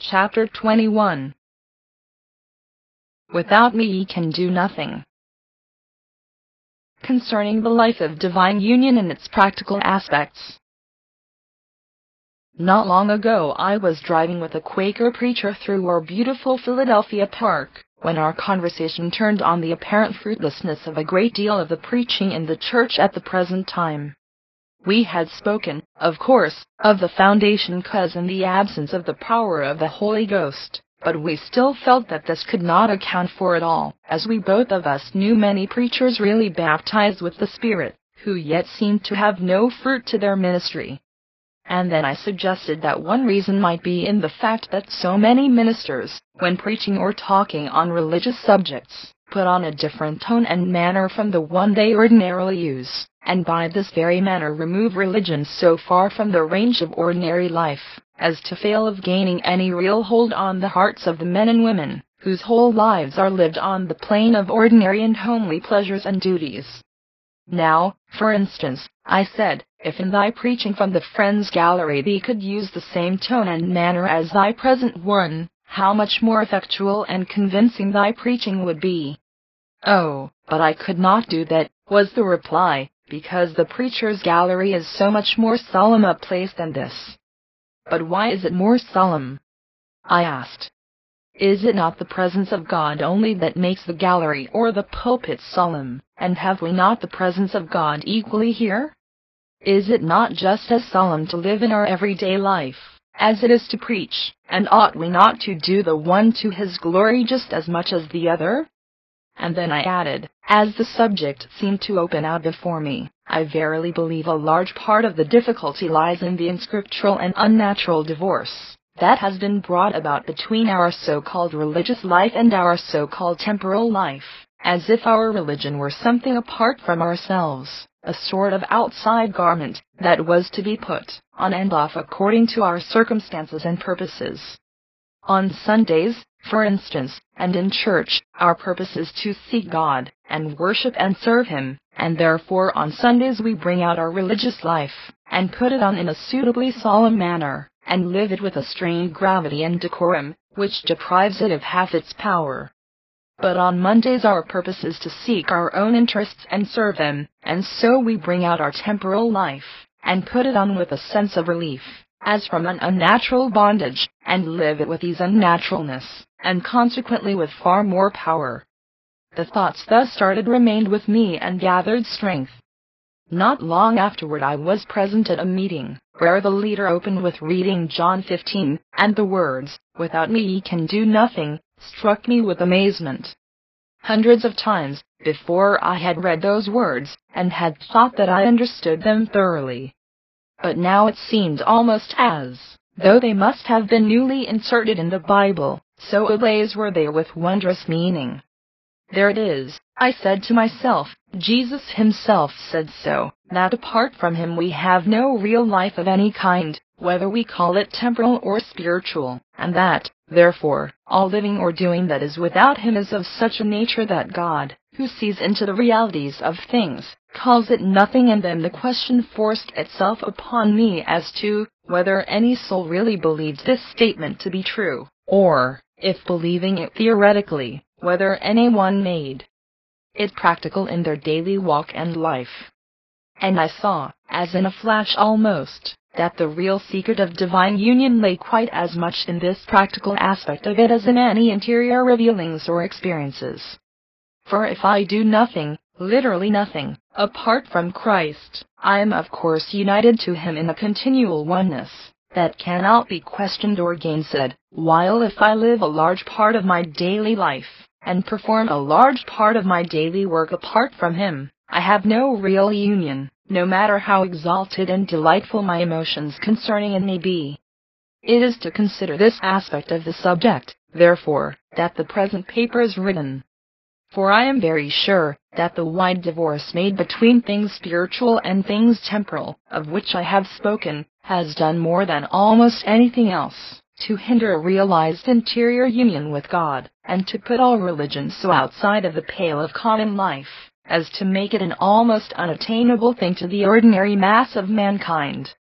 Chapter 21. Without me ye can do nothing. Concerning the life of divine union and its practical aspects. Not long ago I was driving with a Quaker preacher through our beautiful Philadelphia park, when our conversation turned on the apparent fruitlessness of a great deal of the preaching in the church at the present time. We had spoken, of course, of the foundation cause and the absence of the power of the Holy Ghost, but we still felt that this could not account for it all, as we both of us knew many preachers really baptized with the Spirit, who yet seemed to have no fruit to their ministry. And then I suggested that one reason might be in the fact that so many ministers, when preaching or talking on religious subjects, put on a different tone and manner from the one they ordinarily use, and by this very manner remove religion so far from the range of ordinary life, as to fail of gaining any real hold on the hearts of the men and women, whose whole lives are lived on the plane of ordinary and homely pleasures and duties. Now, for instance, I said, if in thy preaching from the Friends' Gallery thee could use the same tone and manner as thy present one, how much more effectual and convincing thy preaching would be. Oh, but I could not do that, was the reply, because the Preachers' Gallery is so much more solemn a place than this. But why is it more solemn? I asked. Is it not the presence of God only that makes the gallery or the pulpit solemn, and have we not the presence of God equally here? Is it not just as solemn to live in our everyday life, as it is to preach, and ought we not to do the one to His glory just as much as the other? And then I added, as the subject seemed to open out before me, I verily believe a large part of the difficulty lies in the unscriptural and unnatural divorce that has been brought about between our so-called religious life and our so-called temporal life, as if our religion were something apart from ourselves, a sort of outside garment that was to be put on and off according to our circumstances and purposes. On Sundays, for instance, and in church, our purpose is to seek God, and worship and serve Him, and therefore on Sundays we bring out our religious life, and put it on in a suitably solemn manner, and live it with a strained gravity and decorum, which deprives it of half its power. But on Mondays our purpose is to seek our own interests and serve them, and so we bring out our temporal life, and put it on with a sense of relief, as from an unnatural bondage, and live it with ease and naturalness, and consequently with far more power. The thoughts thus started remained with me and gathered strength. Not long afterward I was present at a meeting, where the leader opened with reading John 15, and the words, "Without me ye can do nothing," struck me with amazement. Hundreds of times before I had read those words, and had thought that I understood them thoroughly. But now it seemed almost as though they must have been newly inserted in the Bible, so ablaze were they with wondrous meaning. There it is, I said to myself, Jesus Himself said so, that apart from Him we have no real life of any kind, whether we call it temporal or spiritual, and that, therefore, all living or doing that is without Him is of such a nature that God, who sees into the realities of things, calls it nothing. And then the question forced itself upon me as to whether any soul really believed this statement to be true, or, if believing it theoretically, whether anyone made it practical in their daily walk and life. And I saw, as in a flash almost, that the real secret of divine union lay quite as much in this practical aspect of it as in any interior revealings or experiences. For if I do nothing, literally nothing, apart from Christ, I am of course united to Him in a continual oneness that cannot be questioned or gainsaid, while if I live a large part of my daily life, and perform a large part of my daily work apart from Him, I have no real union, no matter how exalted and delightful my emotions concerning it may be. It is to consider this aspect of the subject, therefore, that the present paper is written. For I am very sure that the wide divorce made between things spiritual and things temporal, of which I have spoken, has done more than almost anything else to hinder a realized interior union with God, and to put all religion so outside of the pale of common life, as to make it an almost unattainable thing to the ordinary mass of mankind.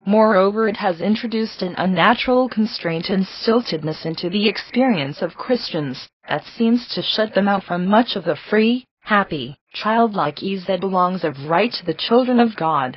Moreover, it has introduced an unnatural constraint and stiltedness into the experience of Christians that seems to shut them out from much of the free, happy, childlike ease that belongs of right to the children of God.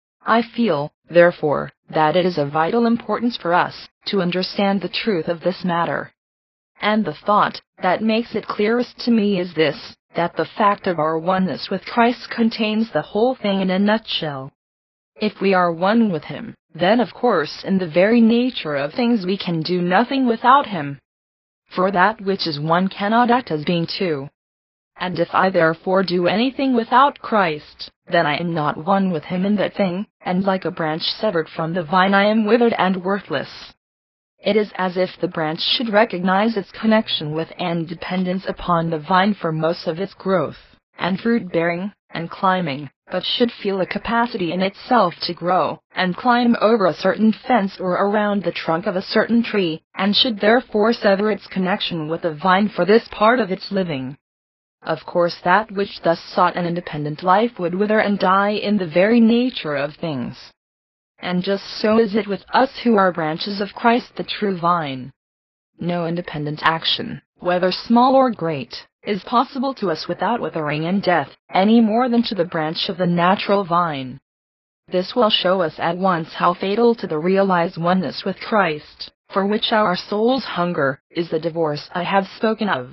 I feel, therefore, that it is of vital importance for us to understand the truth of this matter. And the thought that makes it clearest to me is this, that the fact of our oneness with Christ contains the whole thing in a nutshell. If we are one with Him, then of course in the very nature of things we can do nothing without Him. For that which is one cannot act as being two. And if I therefore do anything without Christ, then I am not one with Him in that thing, and like a branch severed from the vine I am withered and worthless. It is as if the branch should recognize its connection with and dependence upon the vine for most of its growth, and fruit-bearing, and climbing, but should feel a capacity in itself to grow, and climb over a certain fence or around the trunk of a certain tree, and should therefore sever its connection with the vine for this part of its living. Of course that which thus sought an independent life would wither and die in the very nature of things. And just so is it with us who are branches of Christ the true vine. No independent action, whether small or great, is possible to us without withering and death, any more than to the branch of the natural vine. This will show us at once how fatal to the realized oneness with Christ, for which our souls hunger, is the divorce I have spoken of.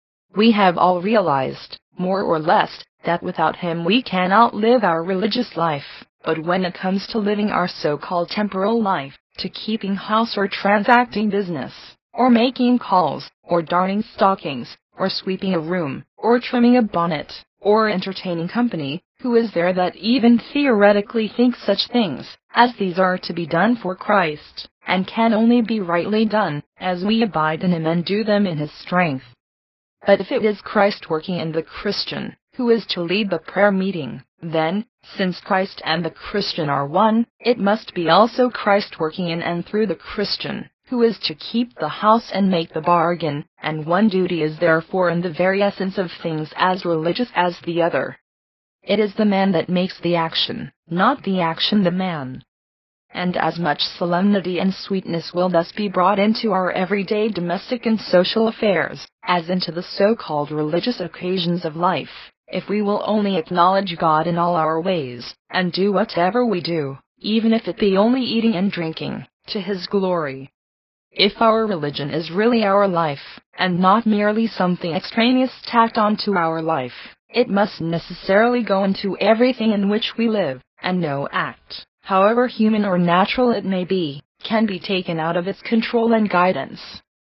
We have all realized, more or less, that without Him we cannot live our religious life, but when it comes to living our so-called temporal life, to keeping house or transacting business, or making calls, or darning stockings, or sweeping a room, or trimming a bonnet, or entertaining company, who is there that even theoretically thinks such things as these are to be done for Christ, and can only be rightly done, as we abide in Him and do them in His strength? But if it is Christ working in the Christian, who is to lead the prayer meeting, then, since Christ and the Christian are one, it must be also Christ working in and through the Christian, who is to keep the house and make the bargain, and one duty is therefore in the very essence of things as religious as the other. It is the man that makes the action, not the action the man. And as much solemnity and sweetness will thus be brought into our everyday domestic and social affairs, as into the so-called religious occasions of life, if we will only acknowledge God in all our ways, and do whatever we do, even if it be only eating and drinking, to His glory. If our religion is really our life, and not merely something extraneous tacked onto our life, it must necessarily go into everything in which we live, and no act, however human or natural it may be, can be taken out of its control and guidance.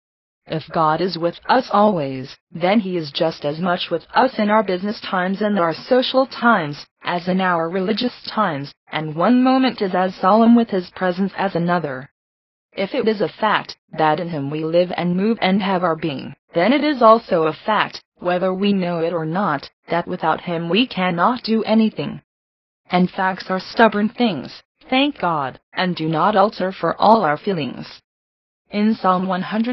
If God is with us always, then He is just as much with us in our business times and our social times, as in our religious times, and one moment is as solemn with His presence as another. If it is a fact that in Him we live and move and have our being, then it is also a fact, whether we know it or not, that without Him we cannot do anything. And facts are stubborn things, thank God, and do not alter for all our feelings. In Psalm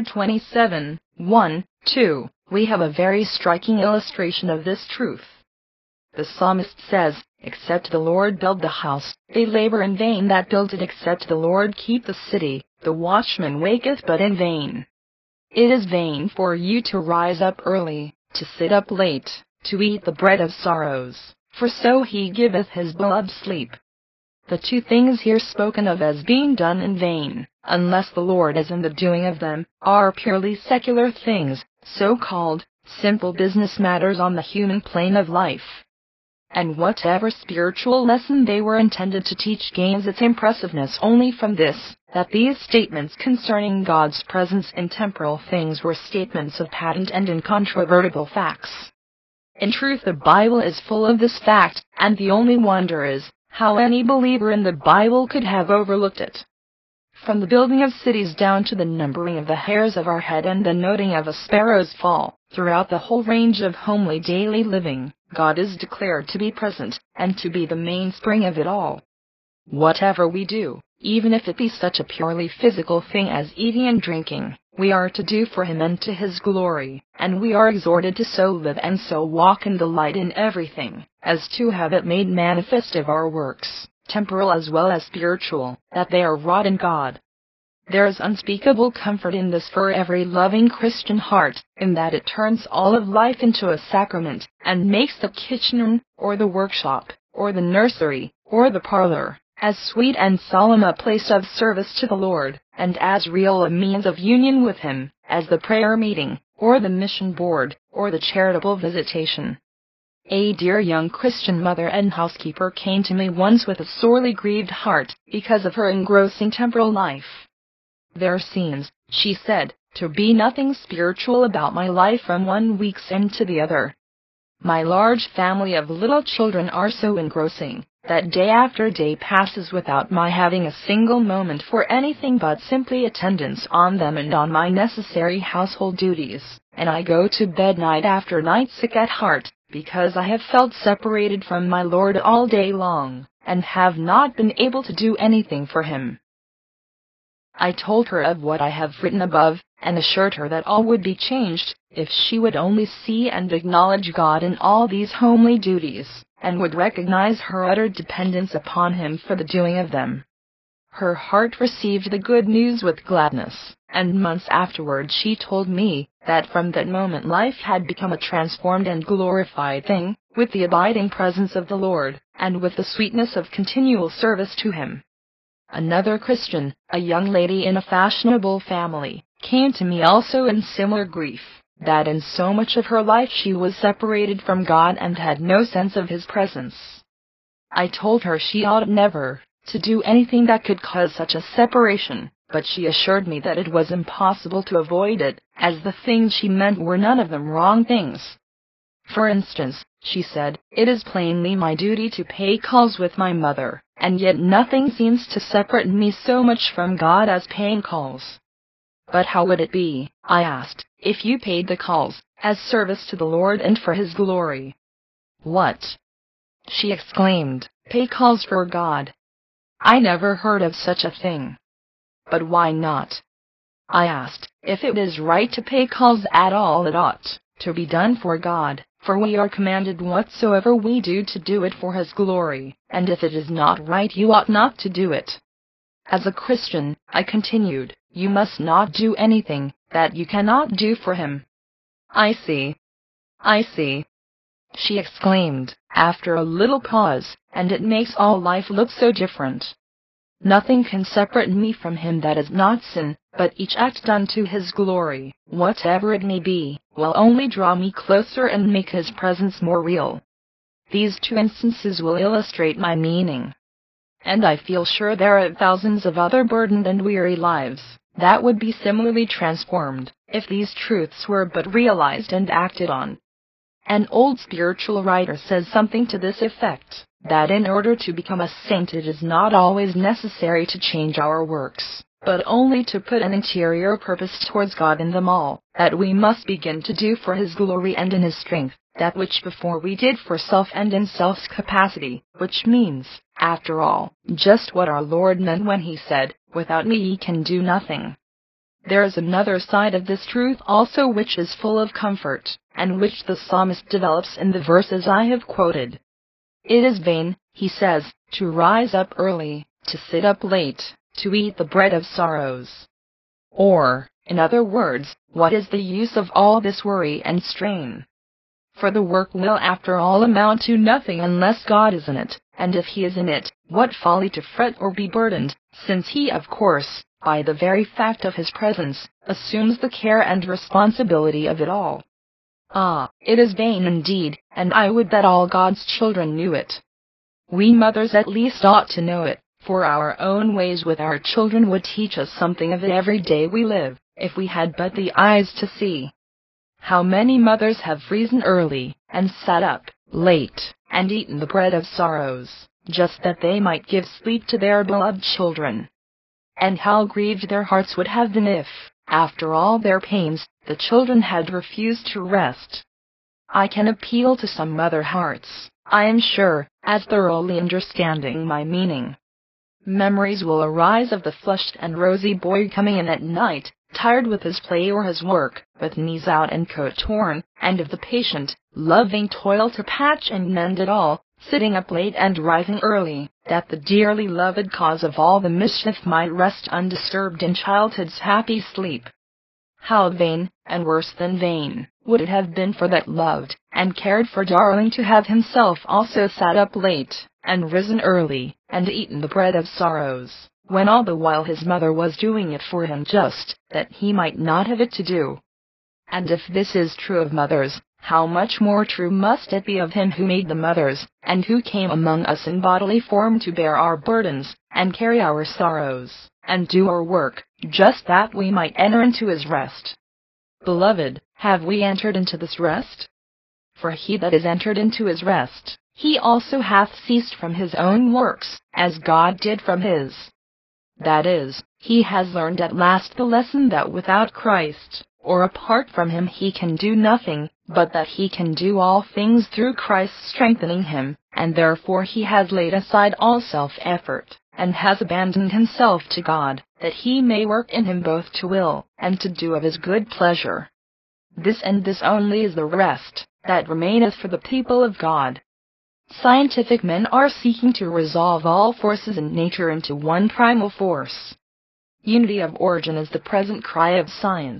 127, 1, 2, we have a very striking illustration of this truth. The psalmist says, "Except the Lord build the house, they labor in vain that build it. Except the Lord keep the city, the watchman waketh but in vain." It is vain for you to rise up early, to sit up late, to eat the bread of sorrows, for so He giveth His beloved sleep. The two things here spoken of as being done in vain, unless the Lord is in the doing of them, are purely secular things, so-called simple business matters on the human plane of life. And whatever spiritual lesson they were intended to teach gains its impressiveness only from this, that these statements concerning God's presence in temporal things were statements of patent and incontrovertible facts. In truth, the Bible is full of this fact, and the only wonder is, how any believer in the Bible could have overlooked it. From the building of cities down to the numbering of the hairs of our head and the noting of a sparrow's fall, throughout the whole range of homely daily living, God is declared to be present, and to be the mainspring of it all. Whatever we do, even if it be such a purely physical thing as eating and drinking, we are to do for Him and to His glory, and we are exhorted to so live and so walk and delight in everything, as to have it made manifest of our works, temporal as well as spiritual, that they are wrought in God. There is unspeakable comfort in this for every loving Christian heart, in that it turns all of life into a sacrament, and makes the kitchen, or the workshop, or the nursery, or the parlor, as sweet and solemn a place of service to the Lord, and as real a means of union with Him, as the prayer meeting, or the mission board, or the charitable visitation. A dear young Christian mother and housekeeper came to me once with a sorely grieved heart, because of her engrossing temporal life. There seems, she said, to be nothing spiritual about my life from one week's end to the other. My large family of little children are so engrossing, that day after day passes without my having a single moment for anything but simply attendance on them and on my necessary household duties, and I go to bed night after night sick at heart, because I have felt separated from my Lord all day long, and have not been able to do anything for Him. I told her of what I have written above, and assured her that all would be changed, if she would only see and acknowledge God in all these homely duties, and would recognize her utter dependence upon Him for the doing of them. Her heart received the good news with gladness, and months afterward she told me that from that moment life had become a transformed and glorified thing, with the abiding presence of the Lord, and with the sweetness of continual service to Him. Another Christian, a young lady in a fashionable family, came to me also in similar grief, that in so much of her life she was separated from God and had no sense of His presence. I told her she ought never to do anything that could cause such a separation, but she assured me that it was impossible to avoid it, as the things she meant were none of them wrong things. For instance, she said, it is plainly my duty to pay calls with my mother, and yet nothing seems to separate me so much from God as paying calls. But how would it be, I asked, if you paid the calls, as service to the Lord and for His glory? What? She exclaimed, pay calls for God? I never heard of such a thing. But why not? I asked, if it is right to pay calls at all, it ought to be done for God, for we are commanded whatsoever we do to do it for His glory, and if it is not right you ought not to do it. As a Christian, I continued, you must not do anything that you cannot do for Him. I see. I see. She exclaimed, after a little pause, and it makes all life look so different. Nothing can separate me from Him that is not sin, but each act done to His glory, whatever it may be, will only draw me closer and make His presence more real. These two instances will illustrate my meaning. And I feel sure there are thousands of other burdened and weary lives that would be similarly transformed, if these truths were but realized and acted on. An old spiritual writer says something to this effect, that in order to become a saint it is not always necessary to change our works, but only to put an interior purpose towards God in them all, that we must begin to do for His glory and in His strength, that which before we did for self and in self's capacity, which means, after all, just what our Lord meant when He said, without me ye can do nothing. There is another side of this truth also which is full of comfort, and which the psalmist develops in the verses I have quoted. It is vain, he says, to rise up early, to sit up late, to eat the bread of sorrows. Or, in other words, what is the use of all this worry and strain? For the work will after all amount to nothing unless God is in it, and if He is in it, what folly to fret or be burdened, since He of course, by the very fact of His presence, assumes the care and responsibility of it all. Ah, it is vain indeed, and I would that all God's children knew it. We mothers at least ought to know it, for our own ways with our children would teach us something of it every day we live, if we had but the eyes to see. How many mothers have risen early, and sat up late, and eaten the bread of sorrows, just that they might give sleep to their beloved children. And how grieved their hearts would have been if, after all their pains, the children had refused to rest. I can appeal to some mother hearts, I am sure, as thoroughly understanding my meaning. Memories will arise of the flushed and rosy boy coming in at night, tired with his play or his work, with knees out and coat torn, and of the patient, loving toil to patch and mend it all, sitting up late and rising early, that the dearly loved cause of all the mischief might rest undisturbed in childhood's happy sleep. How vain, and worse than vain, would it have been for that loved and cared for darling to have himself also sat up late, and risen early, and eaten the bread of sorrows, when all the while his mother was doing it for him just that he might not have it to do. And if this is true of mothers, how much more true must it be of Him who made the mothers, and who came among us in bodily form to bear our burdens, and carry our sorrows, and do our work, just that we might enter into His rest. Beloved, have we entered into this rest? For he that is entered into his rest, he also hath ceased from his own works, as God did from His. That is, he has learned at last the lesson that without Christ, or apart from Him, he can do nothing, but that he can do all things through Christ strengthening him, and therefore he has laid aside all self-effort, and has abandoned himself to God, that He may work in him both to will and to do of His good pleasure. This and this only is the rest that remaineth for the people of God. Scientific men are seeking to resolve all forces in nature into one primal force. Unity of origin is the present cry of science.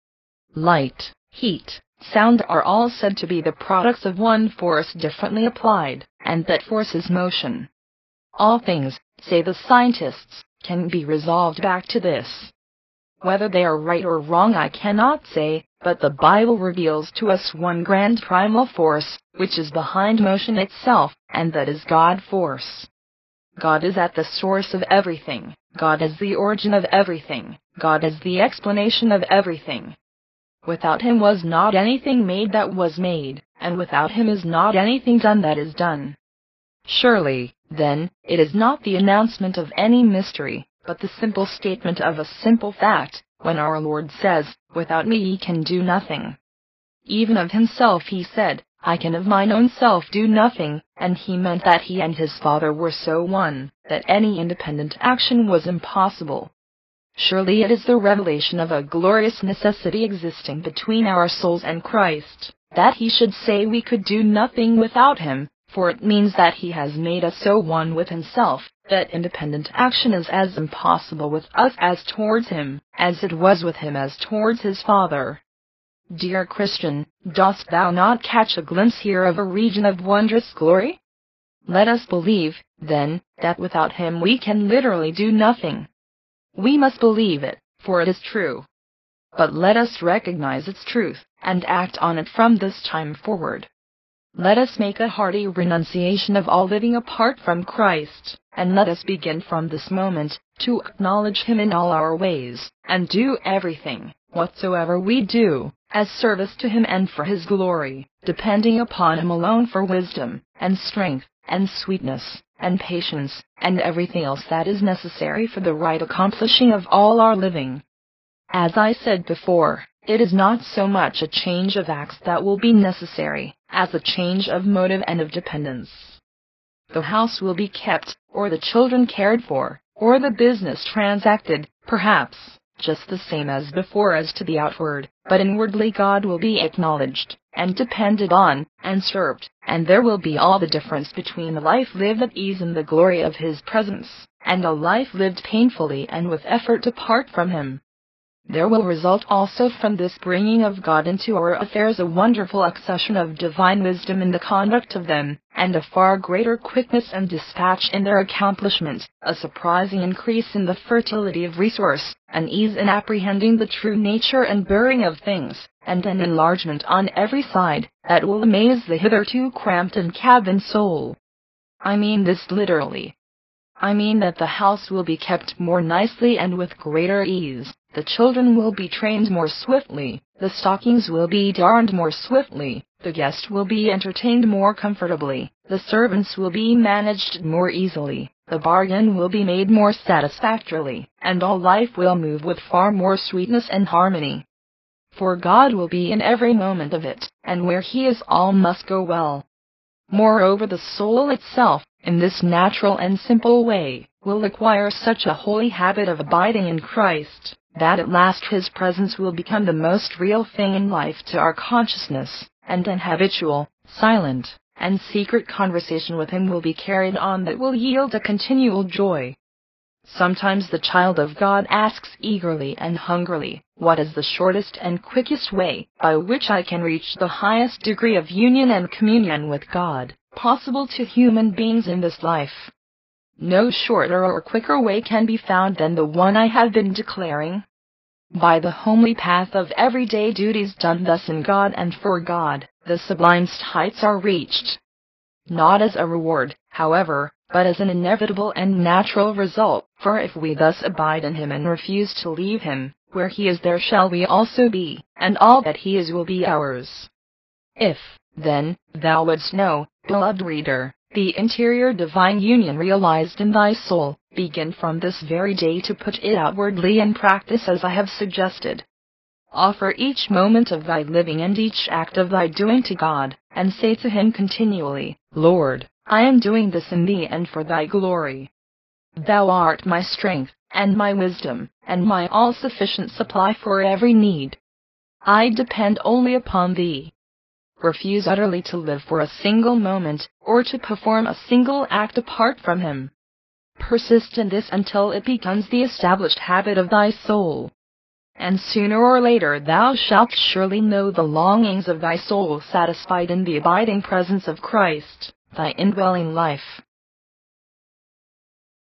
Light, heat, sound are all said to be the products of one force differently applied, and that force is motion. All things, say the scientists, can be resolved back to this. Whether they are right or wrong I cannot say, but the Bible reveals to us one grand primal force, which is behind motion itself, and that is God force. God is at the source of everything, God is the origin of everything, God is the explanation of everything. Without Him was not anything made that was made, and without Him is not anything done that is done. Surely, then, it is not the announcement of any mystery, but the simple statement of a simple fact, when our Lord says, "Without me ye can do nothing." Even of Himself He said, "I can of mine own self do nothing," and He meant that He and His Father were so one, that any independent action was impossible. Surely it is the revelation of a glorious necessity existing between our souls and Christ, that He should say we could do nothing without Him, for it means that He has made us so one with Himself, that independent action is as impossible with us as towards Him, as it was with Him as towards His Father. Dear Christian, dost thou not catch a glimpse here of a region of wondrous glory? Let us believe, then, that without Him we can literally do nothing. We must believe it, for it is true. But let us recognize its truth, and act on it from this time forward. Let us make a hearty renunciation of all living apart from Christ, and let us begin from this moment to acknowledge Him in all our ways, and do everything, whatsoever we do, as service to Him and for His glory, depending upon Him alone for wisdom, and strength, and sweetness, and patience, and everything else that is necessary for the right accomplishing of all our living. As I said before, it is not so much a change of acts that will be necessary, as a change of motive and of dependence. The house will be kept, or the children cared for, or the business transacted, perhaps, just the same as before as to the outward, but inwardly God will be acknowledged, and depended on, and served, and there will be all the difference between a life lived at ease in the glory of His presence, and a life lived painfully and with effort apart from Him. There will result also from this bringing of God into our affairs a wonderful accession of divine wisdom in the conduct of them, and a far greater quickness and dispatch in their accomplishment, a surprising increase in the fertility of resource, an ease in apprehending the true nature and bearing of things, and an enlargement on every side, that will amaze the hitherto cramped and cabined soul. I mean this literally. I mean that the house will be kept more nicely and with greater ease, the children will be trained more swiftly, the stockings will be darned more swiftly, the guest will be entertained more comfortably, the servants will be managed more easily, the bargain will be made more satisfactorily, and all life will move with far more sweetness and harmony. For God will be in every moment of it, and where He is all must go well. Moreover, the soul itself, in this natural and simple way, will acquire such a holy habit of abiding in Christ, that at last His presence will become the most real thing in life to our consciousness, and an habitual, silent, and secret conversation with Him will be carried on that will yield a continual joy. Sometimes the child of God asks eagerly and hungrily, what is the shortest and quickest way by which I can reach the highest degree of union and communion with God possible to human beings in this life? No shorter or quicker way can be found than the one I have been declaring. By the homely path of everyday duties done thus in God and for God, the sublimest heights are reached. Not as a reward, however, but as an inevitable and natural result, for if we thus abide in Him and refuse to leave Him, where He is there shall we also be, and all that He is will be ours. If, then, thou wouldst know, beloved reader, the interior divine union realized in thy soul, begin from this very day to put it outwardly in practice as I have suggested. Offer each moment of thy living and each act of thy doing to God, and say to Him continually, Lord, I am doing this in Thee and for Thy glory. Thou art my strength, and my wisdom, and my all-sufficient supply for every need. I depend only upon Thee. Refuse utterly to live for a single moment, or to perform a single act apart from Him. Persist in this until it becomes the established habit of thy soul. And sooner or later thou shalt surely know the longings of thy soul satisfied in the abiding presence of Christ, thy indwelling life.